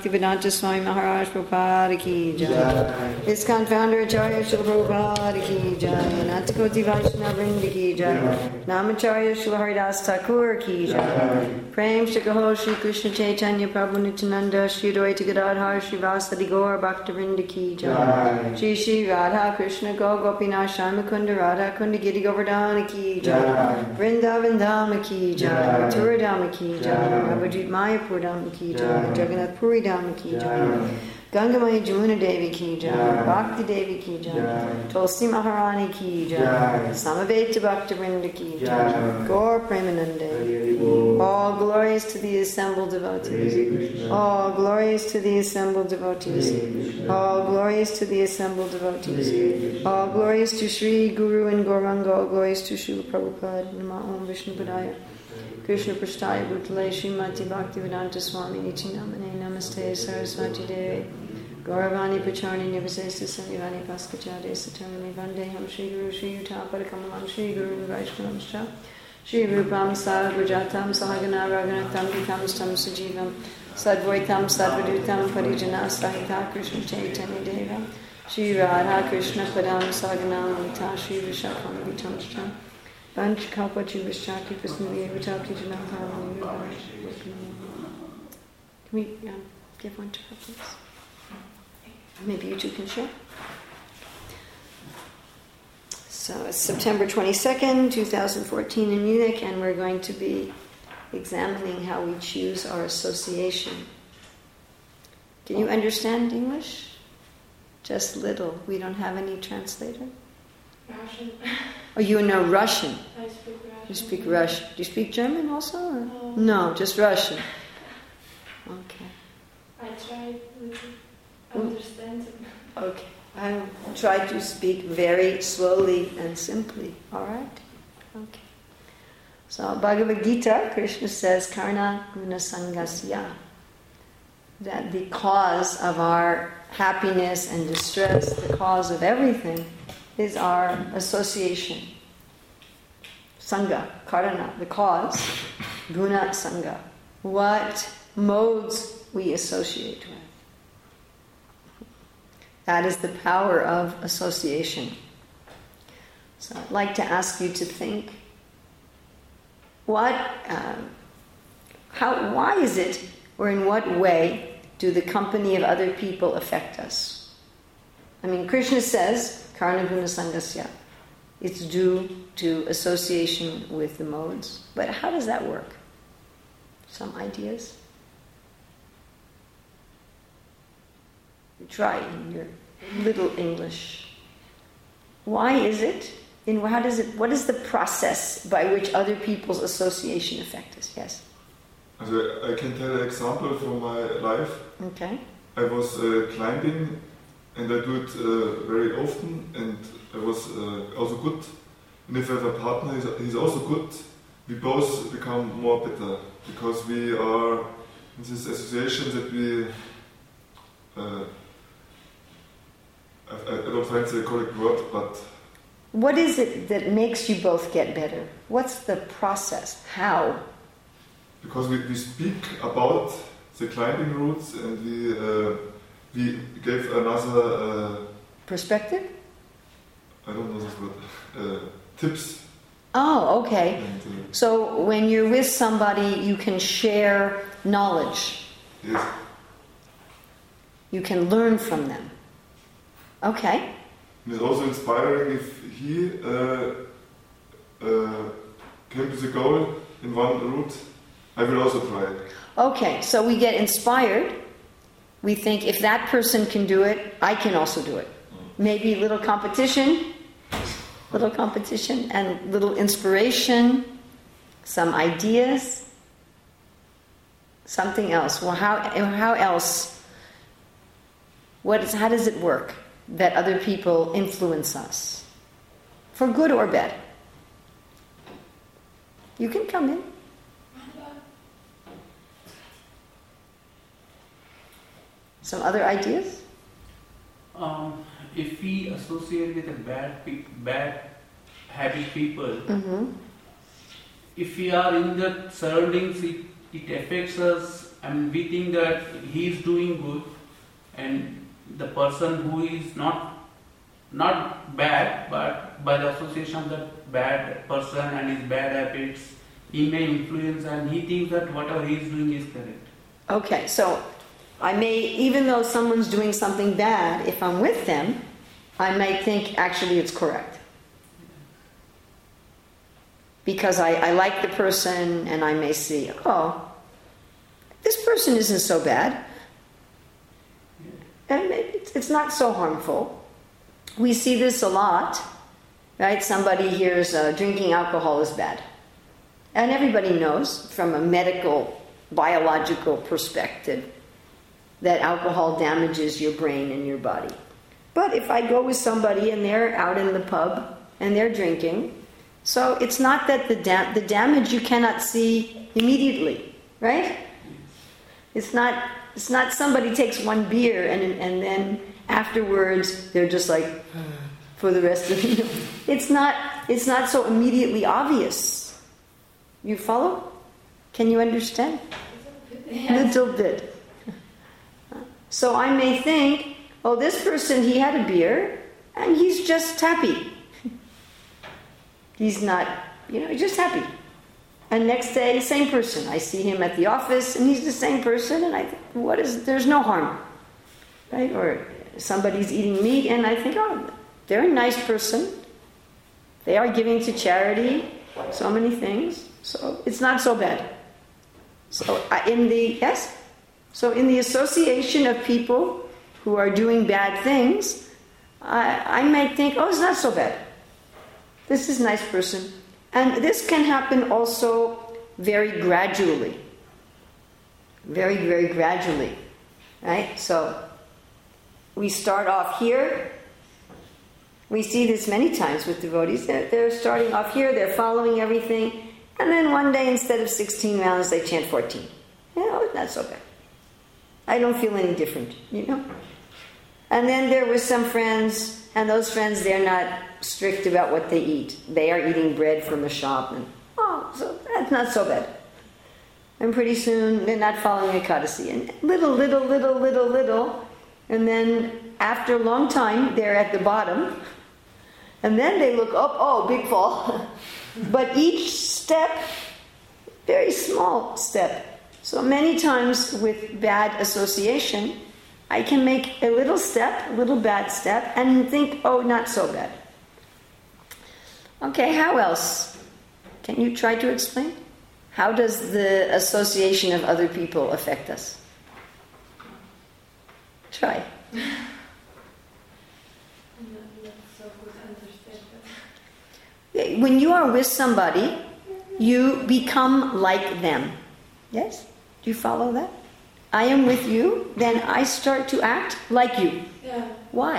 Bhaktivedanta Swami Maharaj Prabhupada ki jai. ISKCON founder Acharya Srila Prabhupada ki jai. Anantakoti Vaishnava Vrinda ki jai. Namacharya Srila Haridas Thakur ki jai. Prem Shri Gaho Shri Krishna Chaitanya Prabhu Nityananda Shri Advaita Gadadhar Shri Vasadi Gaur Bhaktivinoda ki jai. Shri Shri Radha Krishna Go Gopinath Shamakunda Radha Kunda Giri Govardhana ki jai. Vrindavan Dhama ki jai. Mathura Dhama ki jai. Navadvip Mayapur Dhama ki jai. Jagannath Puri Dhama ki jai. Gangamaya Jamuna Devi ki jai. Bhakti Devi ki jai. Tulsi Maharani ki jai. Samaveta Bhaktivinoda ki jai. Gaur Premanande. All glories to the assembled devotees. All glories to the assembled devotees. All glories to the assembled devotees. All glories to Sri Guru and Gauranga. All glories to Srila Prabhupada. Namo Om Vishnu Padaya. Krishna Prasthaya Bhutale Srimati Bhaktivedanta Swami Niti Namane Namaste Saraswati Devi Gauravani Pacharni Nivasesta Sandivani Paskachade Satamani Vandeham Shri Guru Shri Utapara Kamalam Shri Guru Vaishnavam Shri Rupam Sarvajatam Sahagana Raganatam Vitam Stam Sajivam Sadvaitam Sadvadutam Parijana Sahita Krishna Chaitanya Deva Shri Radha Krishna Padam Sahaganam Vita Shri Vishakam Vitam Shtam Vanch Kalpachi Vishaki Vismili Vitaki Janakam. Can we give one to her, please? Maybe you two can share. So it's September 22nd, 2014 in Munich, and we're going to be examining how we choose our association. Can you understand English? Just little. We don't have any translator. Russian. Oh, you know Russian? I speak Russian. You speak Russian. Do you speak German also? Or? No, just Russian. Okay. I try to understand it. Okay. I'll try to speak very slowly and simply. All right? Okay. So, Bhagavad Gita, Krishna says, Karna Guna Sangasya. That the cause of our happiness and distress, the cause of everything, is our association. Sangha, karana, the cause. Guna sangha, what modes we associate with. That is the power of association. So I'd like to ask you to think, why is it, or in what way do the company of other people affect us? I mean, Krishna says, Karna Guna Sangasya. It's due to association with the modes. But how does that work? Some ideas? You try in your little English. Why is it? And what is the process by which other people's association affect us? Yes? Also, I can tell an example from my life. Okay. I was climbing, and I do it very often, and I was also good. And if I have a partner, he's also good. We both become more better because we are in this association that we. I don't find the correct word, but. What is it that makes you both get better? What's the process? How? Because we speak about the climbing routes, and we gave another perspective? I don't know this word. Tips. Oh, okay. And, so when you're with somebody, you can share knowledge. Yes. You can learn from them. Okay. And it's also inspiring if he came to the goal in one route, I will also try it. Okay, so we get inspired. We think, if that person can do it, I can also do it. Maybe a little competition and little inspiration, some ideas, something else. Well, how else? How does it work that other people influence us? For good or bad? You can come in. Some other ideas? If we associate with a bad habit people, mm-hmm. if we are in the surroundings, it affects us we think that he is doing good, and the person who is not bad, but by the association of that bad person and his bad habits, he may influence, and he thinks that whatever he is doing is correct. Okay, so I may, even though someone's doing something bad, if I'm with them, I might think actually it's correct. Because I like the person, and I may see, oh, this person isn't so bad. And it's not so harmful. We see this a lot, right? Somebody hears drinking alcohol is bad. And everybody knows from a medical, biological perspective that alcohol damages your brain and your body. But if I go with somebody and they're out in the pub and they're drinking, so it's not that the damage you cannot see immediately, right? It's not somebody takes one beer and then afterwards they're just like for the rest of the meal. It's not so immediately obvious. You follow? Can you understand? Little bit. So I may think, oh, this person, he had a beer and he's just happy. He's not, he's just happy. And next day, same person. I see him at the office and he's the same person, and I think, there's no harm. Right? Or somebody's eating meat and I think, oh, they're a nice person. They are giving to charity, so many things. So it's not so bad. So in the association of people who are doing bad things, I might think, oh, it's not so bad. This is a nice person. And this can happen also very gradually. Very, very gradually. Right? So we start off here. We see this many times with devotees. They're starting off here, they're following everything, and then one day instead of 16 rounds they chant 14. Not so bad. I don't feel any different, And then there were some friends, and those friends, they're not strict about what they eat. They are eating bread from a shop, and so that's not so bad. And pretty soon they're not following Ekadasi. And little, and then after a long time they're at the bottom, and then they look up, oh, big fall. But each step, very small step. So many times with bad association, I can make a little step, a little bad step, and think, oh, not so bad. Okay, how else? Can you try to explain? How does the association of other people affect us? Try. I'm not so good understand that. When you are with somebody, you become like them. Yes? Do you follow that? I am with you, then I start to act like you. Yeah. Why?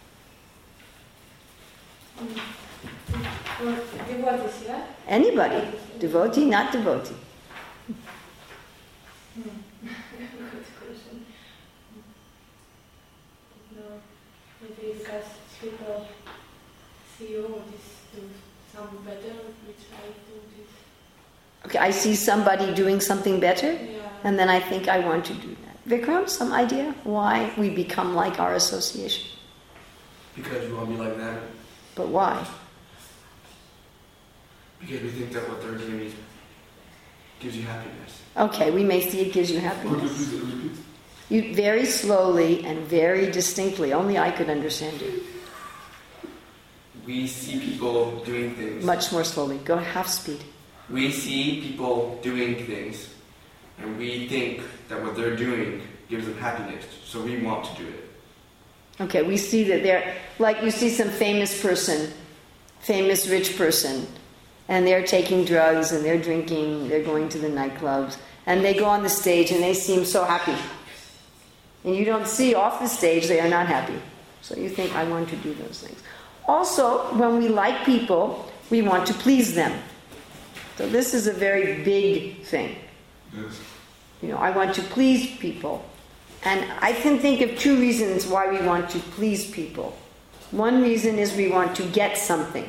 For devotees, yeah? Anybody. Devotee, not devotee. Good question. No, maybe because people see, oh, this do some better, which I do this. Okay, I see somebody doing something better, Yeah. and then I think I want to do that. Vikram, some idea why we become like our association? Because we want to be like them. But why? Because we think that what they're doing gives you happiness. Okay, we may see it gives you Could you happiness. please repeat? You very slowly and very distinctly, only I could understand it. We see people doing things. Much more slowly. Go half speed. We see people doing things, and we think that what they're doing gives them happiness, so we want to do it. Okay, we see that they're, like you see some famous person, famous rich person, and they're taking drugs and they're drinking, they're going to the nightclubs, and they go on the stage and they seem so happy. And you don't see off the stage they are not happy. So you think, I want to do those things. Also, when we like people, we want to please them. So this is a very big thing. Yes. I want to please people. And I can think of two reasons why we want to please people. One reason is we want to get something.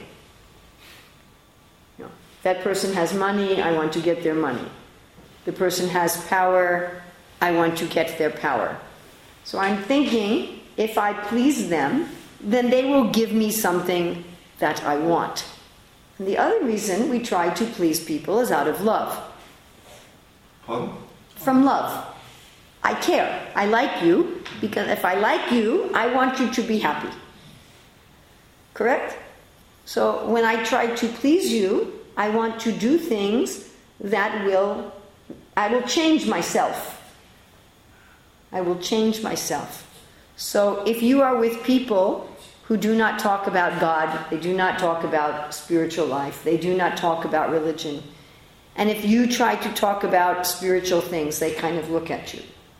That person has money, I want to get their money. The person has power, I want to get their power. So I'm thinking, if I please them, then they will give me something that I want. And the other reason we try to please people is out of love. Pardon? From love. I care. I like you, because if I like you, I want you to be happy. Correct? So when I try to please you, I want to do things that I will change myself. I will change myself. So if you are with people who do not talk about God, they do not talk about spiritual life, they do not talk about religion, and if you try to talk about spiritual things, they kind of look at you.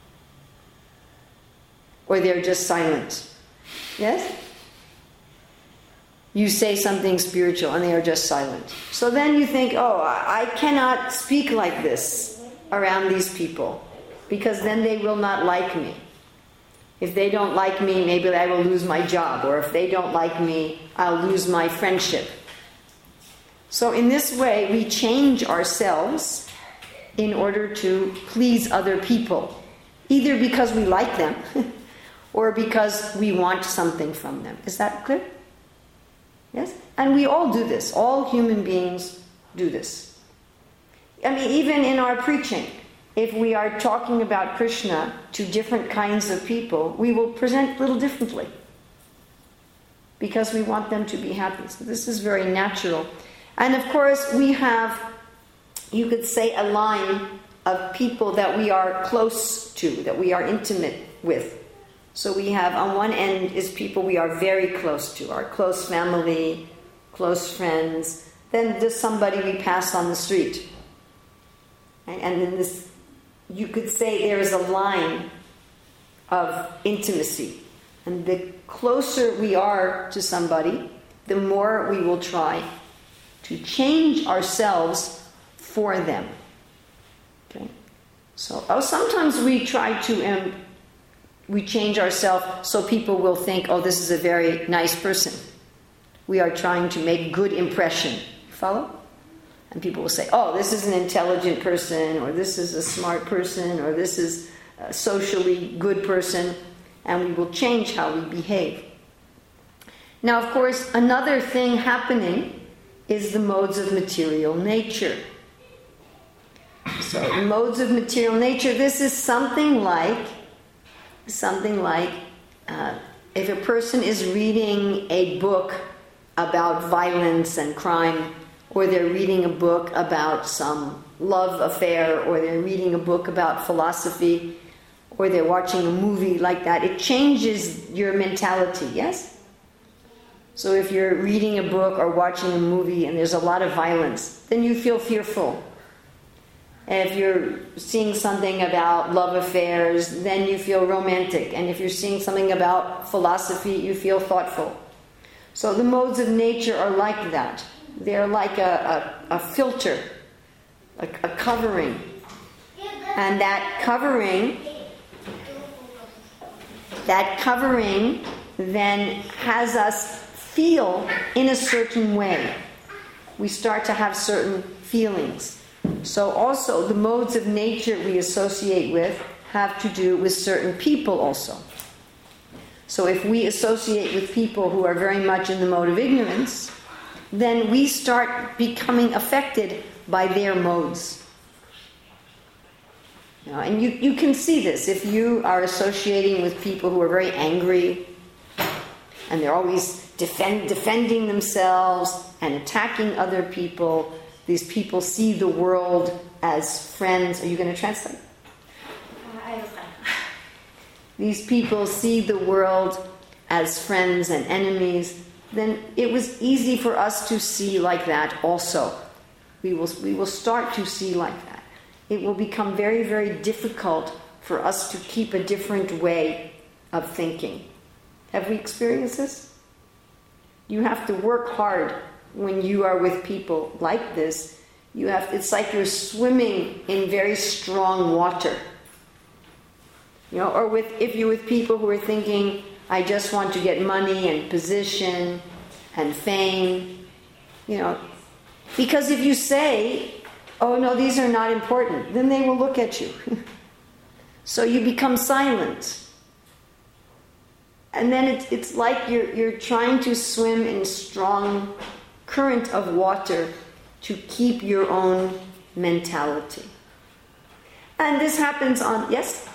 Or they're just silent. Yes? You say something spiritual and they are just silent. So then you think, oh, I cannot speak like this around these people, because then they will not like me. If they don't like me, maybe I will lose my job. Or if they don't like me, I'll lose my friendship. So in this way, we change ourselves in order to please other people. Either because we like them, or because we want something from them. Is that clear? Yes? And we all do this. All human beings do this. I mean, even in our preaching, if we are talking about Krishna to different kinds of people, we will present a little differently, because we want them to be happy. So this is very natural. And of course, we have, you could say, a line of people that we are close to, that we are intimate with. So we have, on one end is people we are very close to, our close family, close friends. Then there's somebody we pass on the street. And then this, you could say there is a line of intimacy. And the closer we are to somebody, the more we will try to change ourselves for them. Okay? So sometimes we try to, we change ourselves so people will think, oh, this is a very nice person. We are trying to make good impression. Follow? And people will say, oh, this is an intelligent person, or this is a smart person, or this is a socially good person, and we will change how we behave. Now, of course, another thing happening is the modes of material nature. So, the modes of material nature, this is something like if a person is reading a book about violence and crime, or they're reading a book about some love affair, or they're reading a book about philosophy, or they're watching a movie like that, it changes your mentality, yes? So if you're reading a book or watching a movie and there's a lot of violence, then you feel fearful. And if you're seeing something about love affairs, then you feel romantic. And if you're seeing something about philosophy, you feel thoughtful. So the modes of nature are like that. They're like a filter, a covering. And that covering then has us feel in a certain way. We start to have certain feelings. So also the modes of nature we associate with have to do with certain people also. So if we associate with people who are very much in the mode of ignorance, then we start becoming affected by their modes. You know, and you can see this if you are associating with people who are very angry and they're always defending themselves and attacking other people. These people see the world as friends. Are you going to translate? These people see the world as friends and enemies. Then it was easy for us to see like that also. We will start to see like that. It will become very, very difficult for us to keep a different way of thinking. Have we experienced this? You have to work hard when you are with people like this. It's like you're swimming in very strong water. You know, or if you're with people who are thinking, I just want to get money and position and fame, you know. Because if you say, oh no, these are not important, then they will look at you. So you become silent. And then it's like you're trying to swim in a strong current of water to keep your own mentality. And this happens on, yes?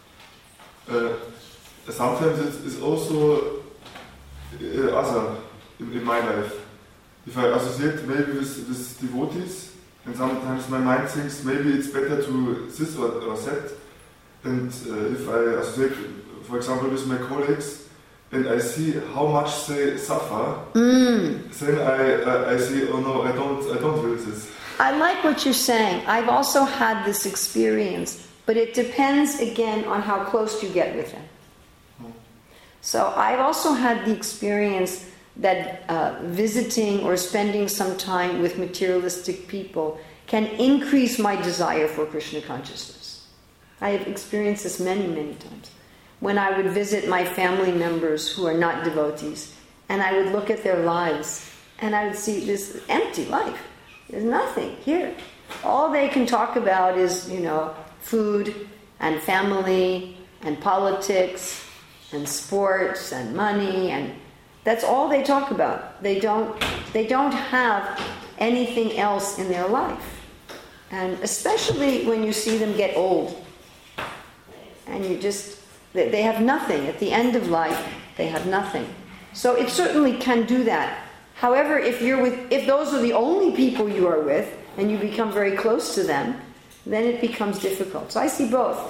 Sometimes it's also other in my life. If I associate maybe with devotees, and sometimes my mind thinks maybe it's better to this or that. And if I associate, for example, with my colleagues, and I see how much they suffer, then I see, oh no, I don't will this. I like what you're saying. I've also had this experience, but it depends again on how close you get with them. So I've also had the experience that visiting or spending some time with materialistic people can increase my desire for Krishna consciousness. I have experienced this many, many times. When I would visit my family members who are not devotees, and I would look at their lives, and I would see this empty life. There's nothing here. All they can talk about is, food and family and politics and sports and money, and that's all they talk about. They don't have anything else in their life. And especially when you see them get old, and they have nothing. At the end of life, they have nothing. So it certainly can do that. However, if those are the only people you are with, and you become very close to them, then it becomes difficult. So I see both.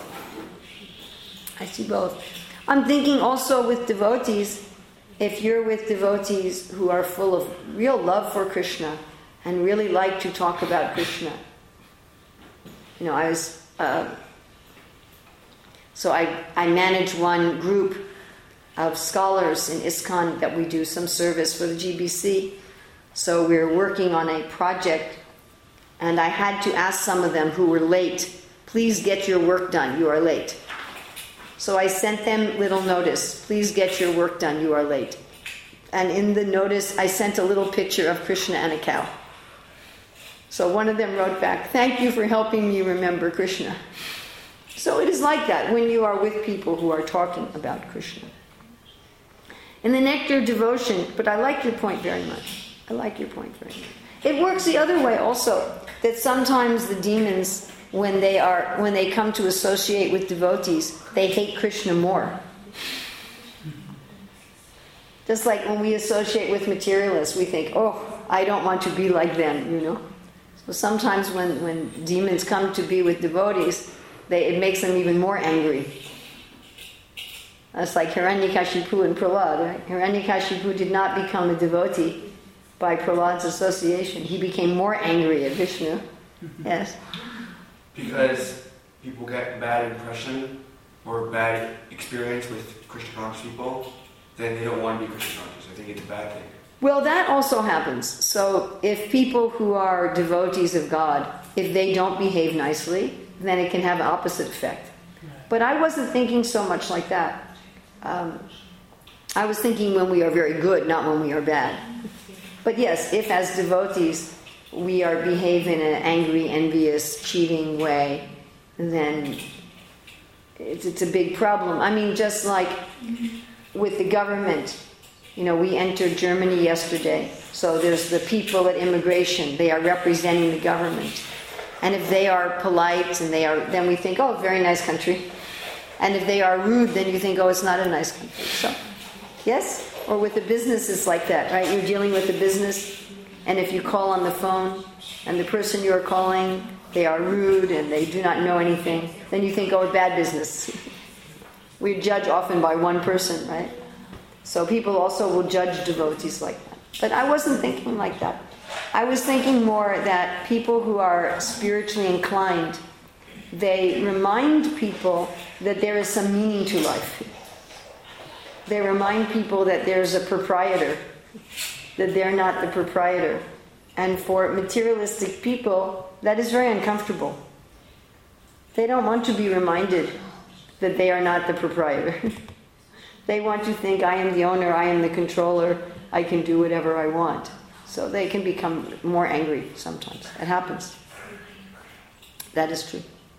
I'm thinking also with devotees, if you're with devotees who are full of real love for Krishna and really like to talk about Krishna. I manage one group of scholars in ISKCON that we do some service for the GBC. So we're working on a project, and I had to ask some of them who were late, please get your work done, you are late. So I sent them little notice, please get your work done, you are late. And in the notice, I sent a little picture of Krishna and a cow. So one of them wrote back, thank you for helping me remember Krishna. So it is like that when you are with people who are talking about Krishna. In the nectar of devotion, but I like your point very much. It works the other way also, that sometimes the demons, when they come to associate with devotees, they hate Krishna more. Just like when we associate with materialists, we think, oh, I don't want to be like them, So sometimes when demons come to be with devotees, it makes them even more angry. That's like Hiranyakashipu and Prahlad, right? Hiranyakashipu did not become a devotee by Prahlad's association. He became more angry at Vishnu. Yes? Because people get bad impression or bad experience with Krishna conscious people, then they don't want to be Krishna conscious. I think it's a bad thing. Well, that also happens. So if people who are devotees of God, if they don't behave nicely, then it can have an opposite effect. But I wasn't thinking so much like that. I was thinking when we are very good, not when we are bad. But yes, if as devotees we are behaving in an angry, envious, cheating way, then it's a big problem. I mean, just like with the government, we entered Germany yesterday. So there's the people at immigration. They are representing the government. And if they are polite then we think, oh, very nice country. And if they are rude, then you think, oh, it's not a nice country. So, yes? Or with the business, it's like that, right? You're dealing with a business, and if you call on the phone, and the person you are calling, they are rude, and they do not know anything, then you think, oh, bad business. We judge often by one person, right? So people also will judge devotees like that. But I wasn't thinking like that. I was thinking more that people who are spiritually inclined, they remind people that there is some meaning to life. They remind people that there's a proprietor, that they're not the proprietor. And for materialistic people, that is very uncomfortable. They don't want to be reminded that they are not the proprietor. They want to think, I am the owner, I am the controller, I can do whatever I want. So they can become more angry sometimes. It happens. That is true.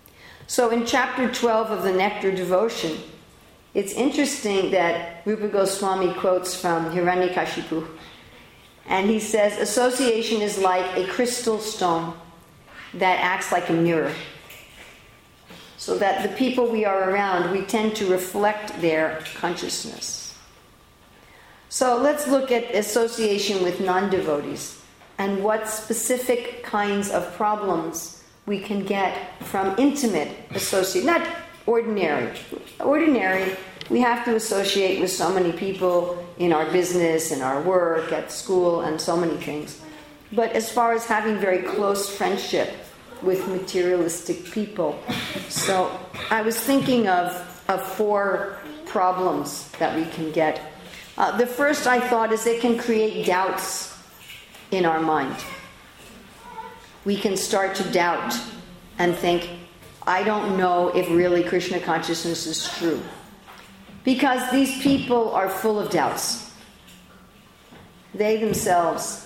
So in chapter 12 of the Nectar Devotion, it's interesting that Rupa Goswami quotes from Hiranyakashipu, and he says, association is like a crystal stone that acts like a mirror. So that the people we are around, we tend to reflect their consciousness. So let's look at association with non-devotees and what specific kinds of problems we can get from intimate association, not ordinary. Ordinary, we have to associate with so many people in our business, in our work, at school, and so many things. But as far as having very close friendship with materialistic people, so I was thinking of 4 problems that we can get. The first I thought is it can create doubts in our mind. We can start to doubt and think, I don't know if really Krishna consciousness is true. Because these people are full of doubts. They themselves,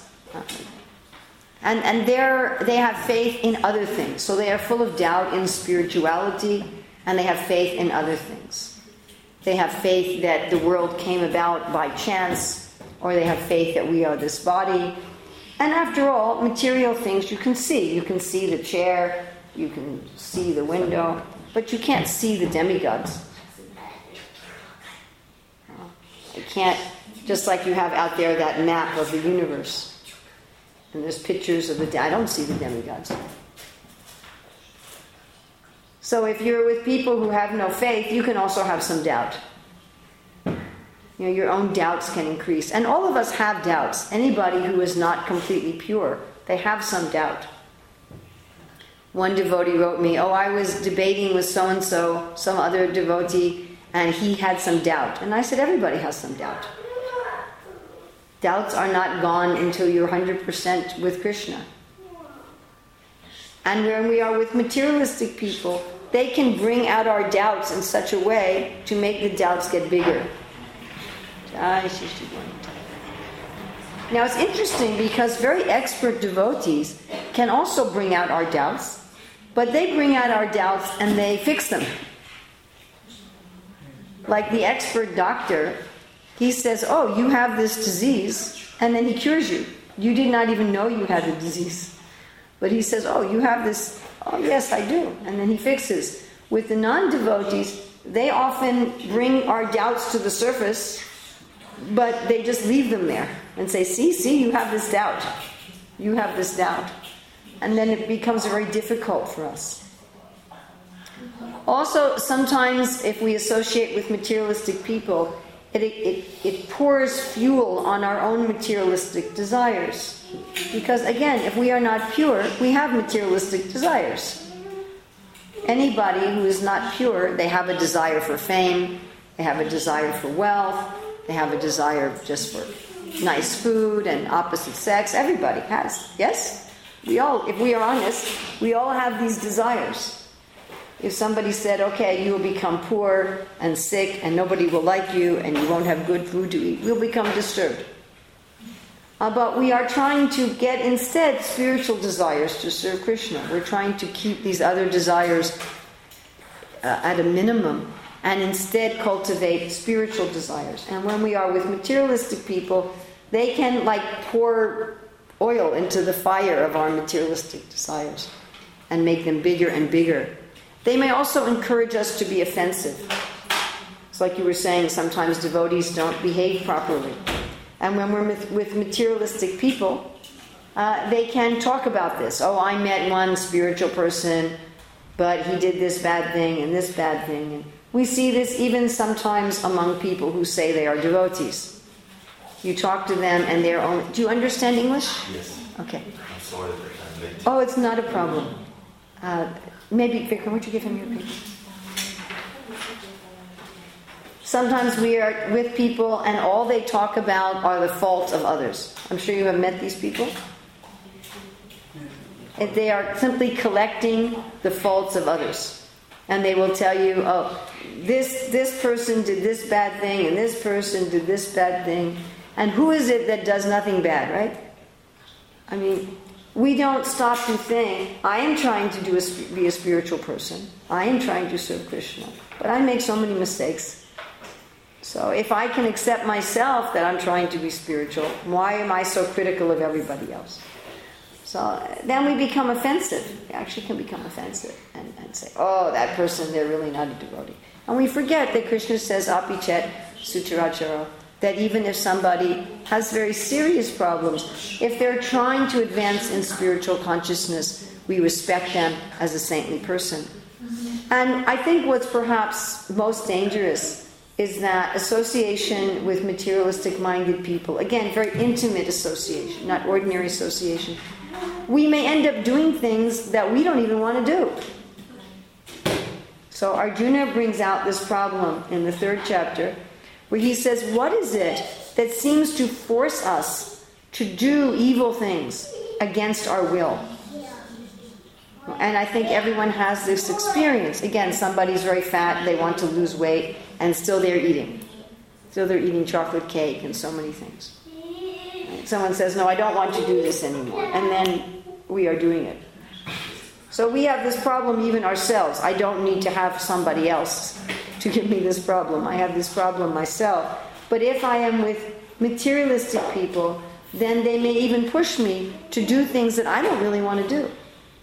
and they have faith in other things. So they are full of doubt in spirituality, and they have faith in other things. They have faith that the world came about by chance, or they have faith that we are this body. And after all, material things you can see. You can see the chair, you can see the window, but you can't see the demigods. You can't, just like you have out there that map of the universe. And there's pictures of I don't see the demigods. So if you're with people who have no faith, you can also have some doubt. You know, your own doubts can increase. And all of us have doubts. Anybody who is not completely pure, they have some doubt. One devotee wrote me, I was debating with so-and-so, some other devotee, and he had some doubt. And I said, everybody has some doubt. Doubts are not gone until you're 100% with Krishna. And when we are with materialistic people, they can bring out our doubts in such a way to make the doubts get bigger. Now it's interesting because very expert devotees can also bring out our doubts, but they bring out our doubts and they fix them. Like the expert doctor, he says, you have this disease, and then he cures you. You did not even know you had the disease. But he says, you have this, yes, I do. And then he fixes. With the non-devotees, they often bring our doubts to the surface, but they just leave them there and say, see, you have this doubt. You have this doubt. And then it becomes very difficult for us. Also, sometimes if we associate with materialistic people, it pours fuel on our own materialistic desires. Because again, if we are not pure, we have materialistic desires. Anybody who is not pure, they have a desire for fame, they have a desire for wealth, they have a desire just for nice food and opposite sex. Everybody has. Yes? If we are honest, we all have these desires. If somebody said, you will become poor and sick and nobody will like you and you won't have good food to eat, we'll become disturbed. But we are trying to get instead spiritual desires to serve Krishna. We're trying to keep these other desires at a minimum and instead cultivate spiritual desires. And when we are with materialistic people, they can pour oil into the fire of our materialistic desires and make them bigger and bigger. They may also encourage us to be offensive. It's like you were saying, sometimes devotees don't behave properly. And when we're with materialistic people, they can talk about this. I met one spiritual person, but he did this bad thing and this bad thing. And we see this even sometimes among people who say they are devotees. You talk to them and they're only... Do you understand English? Yes. Okay. I'm sorry that I'm late. It's not a problem. Maybe, Vikram, would you give him your paper? Sometimes we are with people and all they talk about are the faults of others. I'm sure you have met these people. And they are simply collecting the faults of others. And they will tell you, this person did this bad thing and this person did this bad thing. And who is it that does nothing bad, right? I mean, we don't stop to think, I am trying to be a spiritual person. I am trying to serve Krishna. But I make so many mistakes. So if I can accept myself that I'm trying to be spiritual, why am I so critical of everybody else? So then we become offensive. We actually can become offensive and say, oh, that person, they're really not a devotee. And we forget that Krishna says, apichet sutaracharo, that even if somebody has very serious problems, if they're trying to advance in spiritual consciousness, we respect them as a saintly person. And I think what's perhaps most dangerous is that association with materialistic-minded people, again, very intimate association, not ordinary association, we may end up doing things that we don't even want to do. So Arjuna brings out this problem in the 3rd chapter, where he says, what is it that seems to force us to do evil things against our will? And I think everyone has this experience. Again, somebody's very fat, they want to lose weight, and still they're eating. Still they're eating chocolate cake and so many things. Someone says, no, I don't want to do this anymore. And then we are doing it. So we have this problem even ourselves. I don't need to have somebody else to give me this problem. I have this problem myself. But if I am with materialistic people, then they may even push me to do things that I don't really want to do.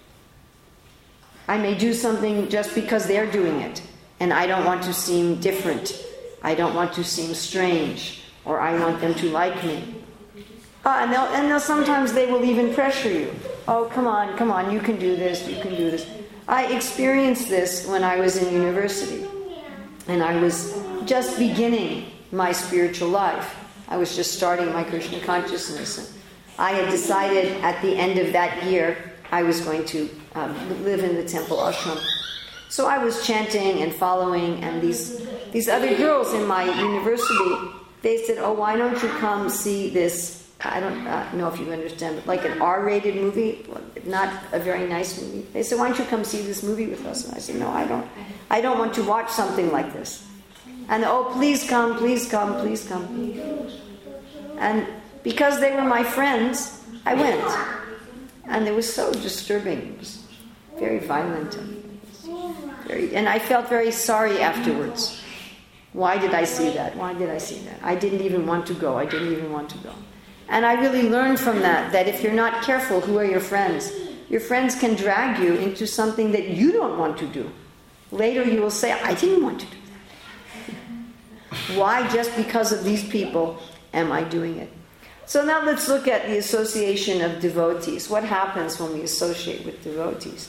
I may do something just because they're doing it, and I don't want to seem different. I don't want to seem strange, or I want them to like me. And sometimes they will even pressure you. Oh, come on, you can do this, you can do this. I experienced this when I was in university, and I was just beginning my spiritual life. I was just starting my Krishna consciousness. And I had decided at the end of that year I was going to live in the temple ashram. So I was chanting and following, and these other girls in my university, they said, oh, why don't you come see this, I don't know if you understand, but like an R-rated movie, not a very nice movie. They said, why don't you come see this movie with us? And I said, no, I don't want to watch something like this. And oh, please come, please come, please come. And because they were my friends, I went. And it was so disturbing. It was very violent. And I felt very sorry afterwards. Why did I see that? Why did I see that? I didn't even want to go. And I really learned from that if you're not careful, who are your friends? Your friends can drag you into something that you don't want to do. Later you will say, I didn't want to do that. Why, just because of these people, am I doing it? So now let's look at the association of devotees. What happens when we associate with devotees?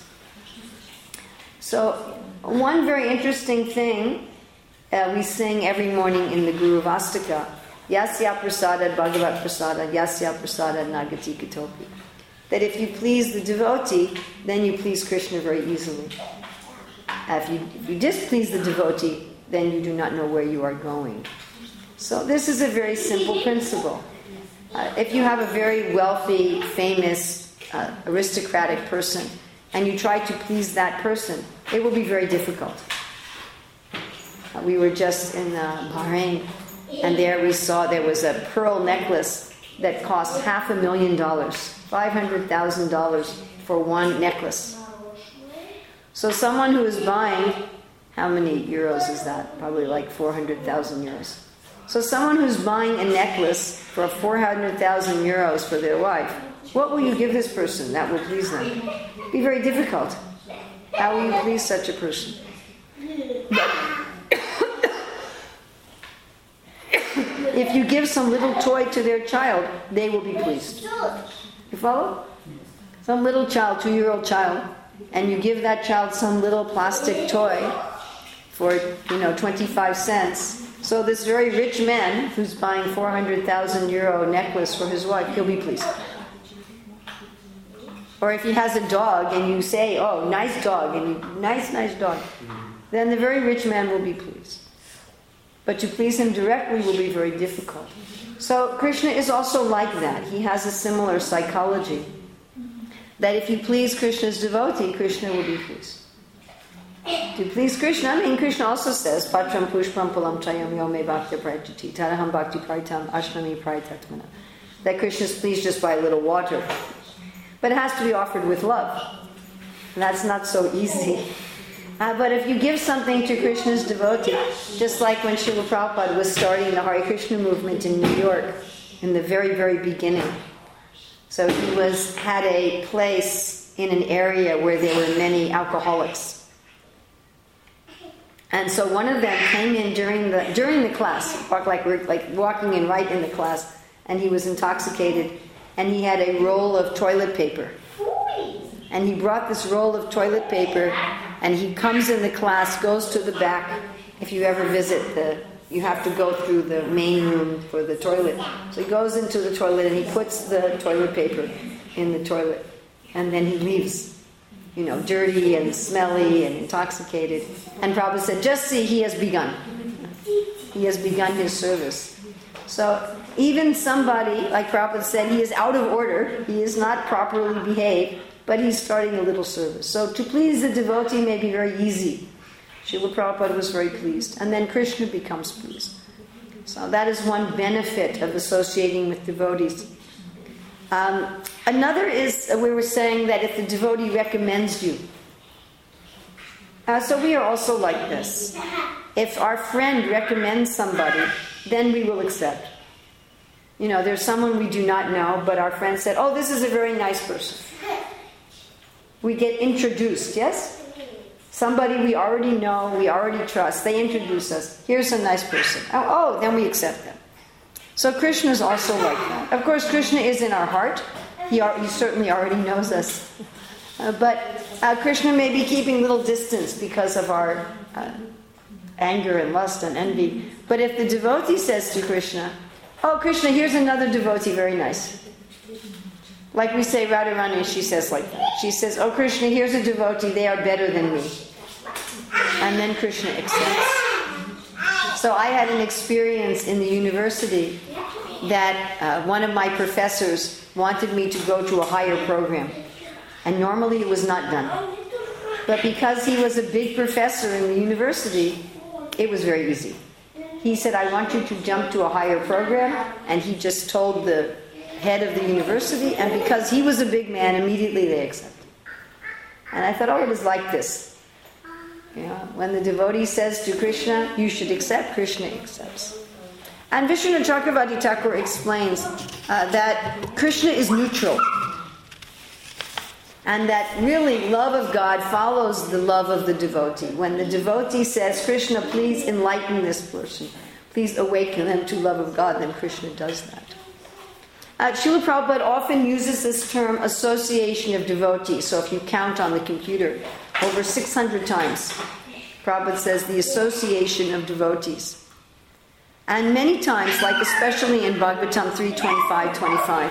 So one very interesting thing we sing every morning in the Guru Vastika, Yasya Prasada Bhagavat Prasada, Yasya Prasada Nagati Katopi. That if you please the devotee, then you please Krishna very easily. If you displease the devotee, then you do not know where you are going. So this is a very simple principle. If you have a very wealthy, famous, aristocratic person, and you try to please that person, it will be very difficult. We were just in Bahrain, and there we saw there was a pearl necklace that cost $500,000, $500,000 for one necklace. So someone who is buying, how many euros is that? Probably like 400,000 euros. So someone who's buying a necklace for 400,000 euros for their wife, what will you give this person that will please them? It'll be very difficult. How will you please such a person? If you give some little toy to their child, they will be pleased. You follow? Some little child, 2-year-old child, and you give that child some little plastic toy for, 25 cents. So this very rich man who's buying 400,000 euro necklace for his wife, he'll be pleased. Or if he has a dog and you say, oh, nice dog, and nice dog, then the very rich man will be pleased. But to please him directly will be very difficult. So Krishna is also like that. He has a similar psychology. That if you please Krishna's devotee, Krishna will be pleased. To please Krishna, Krishna also says, Patram pushpam pulam chayam yome bhakti prajati taraham bhakti praitam ashnami praitatmana. That Krishna is pleased just by a little water. But it has to be offered with love. And that's not so easy. But if you give something to Krishna's devotee, just like when Srila Prabhupada was starting the Hare Krishna movement in New York in the very, very beginning. So he had a place in an area where there were many alcoholics. And so one of them came in during the class, like walking in right in the class, and he was intoxicated, and he had a roll of toilet paper. And he brought this roll of toilet paper, and he comes in the class, goes to the back. If you ever visit you have to go through the main room for the toilet. So he goes into the toilet and he puts the toilet paper in the toilet. And then he leaves, dirty and smelly and intoxicated. And Prabhupada said, just see, he has begun. He has begun his service. So even somebody, like Prabhupada said, he is out of order. He is not properly behaved, but he's starting a little service. So to please the devotee may be very easy. Srila Prabhupada was very pleased. And then Krishna becomes pleased. So that is one benefit of associating with devotees. Another is, we were saying that if the devotee recommends you. So we are also like this. If our friend recommends somebody, then we will accept. There's someone we do not know, but our friend said, oh, this is a very nice person. We get introduced, yes? Somebody we already know, we already trust. They introduce us. Here's a nice person. Oh, then we accept them. So Krishna is also like that. Of course, Krishna is in our heart. He certainly already knows us. But Krishna may be keeping little distance because of our anger and lust and envy. But if the devotee says to Krishna, oh, Krishna, here's another devotee, very nice. Like we say, Radharani, she says like that. She says, oh, Krishna, here's a devotee, they are better than me. And then Krishna accepts. So I had an experience in the university that one of my professors wanted me to go to a higher program. And normally it was not done. But because he was a big professor in the university, it was very easy. He said, I want you to jump to a higher program. And he just told the head of the university, and because he was a big man, immediately they accepted. And I thought, oh, it is like this. When the devotee says to Krishna, you should accept, Krishna accepts. And Vishnu Chakravarti Thakur explains that Krishna is neutral. And that really love of God follows the love of the devotee. When the devotee says, Krishna, please enlighten this person, please awaken them to love of God, then Krishna does that. Srila Prabhupada often uses this term association of devotees. So if you count on the computer, over 600 times, Prabhupada says the association of devotees. And many times, like especially in Bhagavatam 3.25,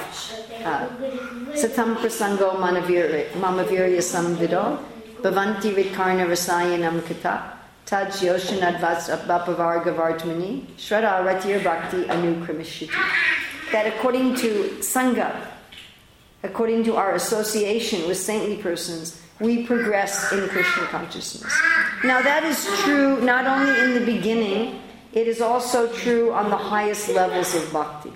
Satam prasango mamavirya samvido bhavanti vikarna rasayanam kata tad yoshanadvats bhapavargavartmani shraddha ratir bhakti anukramishiti. That according to Sangha, according to our association with saintly persons, we progress in Krishna consciousness. Now that is true not only in the beginning, it is also true on the highest levels of bhakti.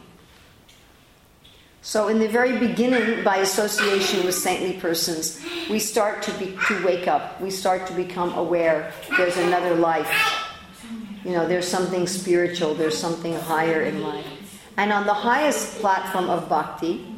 So in the very beginning, by association with saintly persons, we start to wake up. We start to become aware there's another life. There's something spiritual, there's something higher in life. And on the highest platform of bhakti,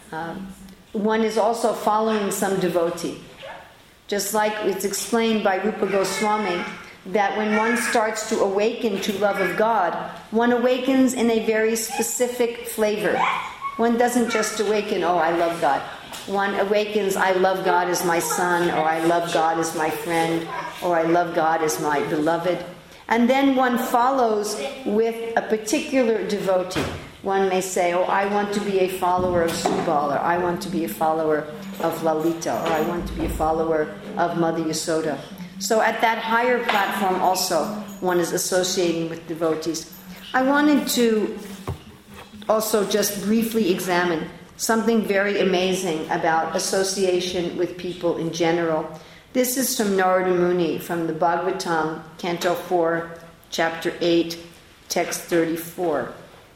one is also following some devotee. Just like it's explained by Rupa Goswami, that when one starts to awaken to love of God, one awakens in a very specific flavor. One doesn't just awaken, oh, I love God. One awakens, I love God as my son, or I love God as my friend, or I love God as my beloved. And then one follows with a particular devotee. One may say, oh, I want to be a follower of Subal, or I want to be a follower of Lalita, or I want to be a follower of Mother Yasoda. So at that higher platform also, one is associating with devotees. I wanted to also just briefly examine something very amazing about association with people in general. This is from Narada Muni, from the Bhagavatam, Canto 4, Chapter 8, Text 34.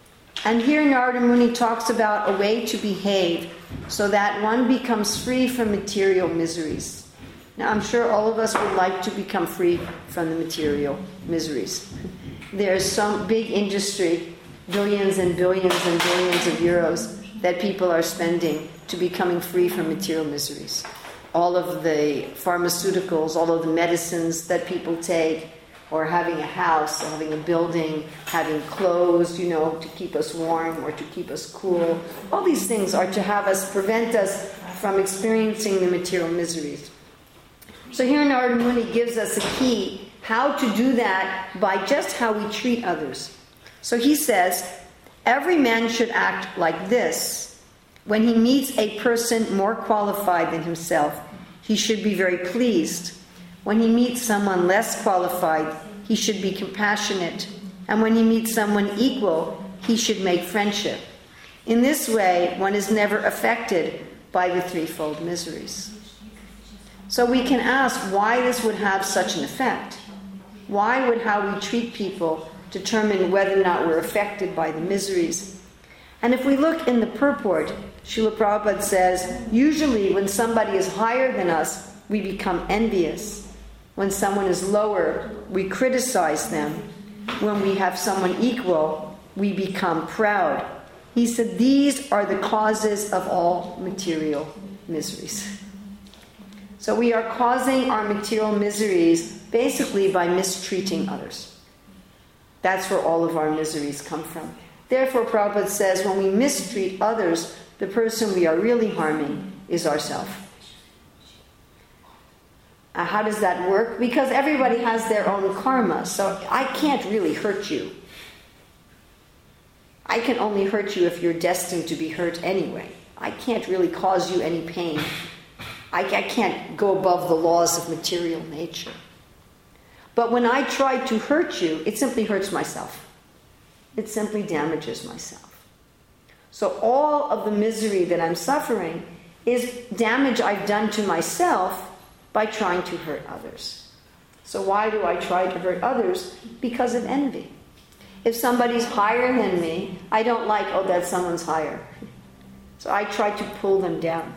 And here Narada Muni talks about a way to behave so that one becomes free from material miseries. Now, I'm sure all of us would like to become free from the material miseries. There's some big industry, billions and billions and billions of euros that people are spending to becoming free from material miseries. All of the pharmaceuticals, all of the medicines that people take, or having a house, or having a building, having clothes, to keep us warm or to keep us cool. All these things are to have us, prevent us from experiencing the material miseries. So here Narada Muni gives us a key how to do that by just how we treat others. So he says, every man should act like this. When he meets a person more qualified than himself, he should be very pleased. When he meets someone less qualified, he should be compassionate. And when he meets someone equal, he should make friendship. In this way, one is never affected by the threefold miseries. So we can ask why this would have such an effect. Why would how we treat people determine whether or not we're affected by the miseries? And if we look in the purport, Srila Prabhupada says, usually when somebody is higher than us, we become envious. When someone is lower, we criticize them. When we have someone equal, we become proud. He said these are the causes of all material miseries. So we are causing our material miseries basically by mistreating others. That's where all of our miseries come from. Therefore, Prabhupada says when we mistreat others, the person we are really harming is ourselves. How does that work? Because everybody has their own karma, so I can't really hurt you. I can only hurt you if you're destined to be hurt anyway. I can't really cause you any pain. I can't go above the laws of material nature. But when I try to hurt you, it simply hurts myself. It simply damages myself. So all of the misery that I'm suffering is damage I've done to myself by trying to hurt others. So why do I try to hurt others? Because of envy. If somebody's higher than me, I don't like, that someone's higher. So I try to pull them down.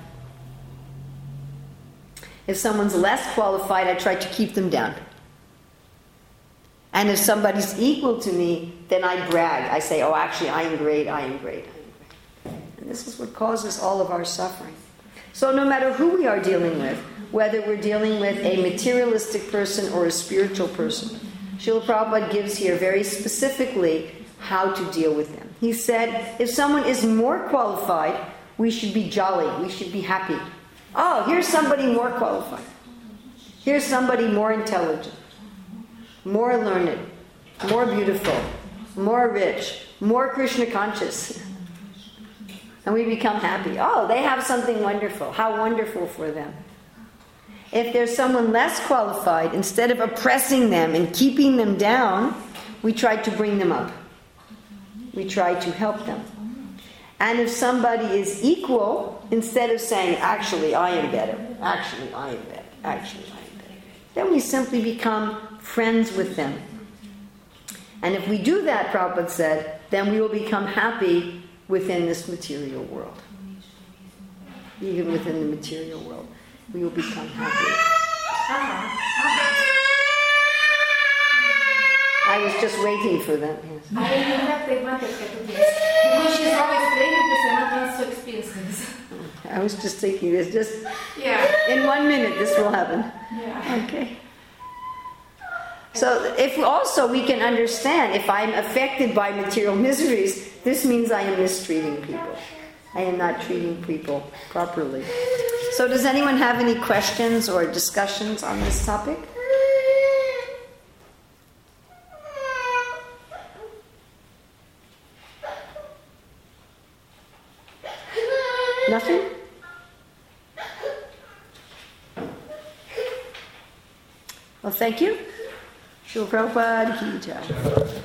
If someone's less qualified, I try to keep them down. And if somebody's equal to me, then I brag. I say, actually, I am great, I am great, I am great. And this is what causes all of our suffering. So no matter who we are dealing with, whether we're dealing with a materialistic person or a spiritual person, Srila Prabhupada gives here very specifically how to deal with them. He said, if someone is more qualified, we should be jolly, we should be happy. Here's somebody more qualified. Here's somebody more intelligent, more learned, more beautiful, more rich, more Krishna conscious. And we become happy. They have something wonderful. How wonderful for them. If there's someone less qualified, instead of oppressing them and keeping them down, we try to bring them up. We try to help them. And if somebody is equal, instead of saying, actually, I am better, actually, I am better, actually, I am better, then we simply become friends with them. And if we do that, Prabhupada said, then we will become happy within this material world. Even within the material world, we will become happy. I was just waiting for that. Yes. I was just thinking this. Just in 1 minute, this will happen. Yeah. Okay. So if also we can understand, if I'm affected by material miseries, this means I am mistreating people. I am not treating people properly. So does anyone have any questions or discussions on this topic? Nothing? Well, thank you. Srila Prabhupada ki jai.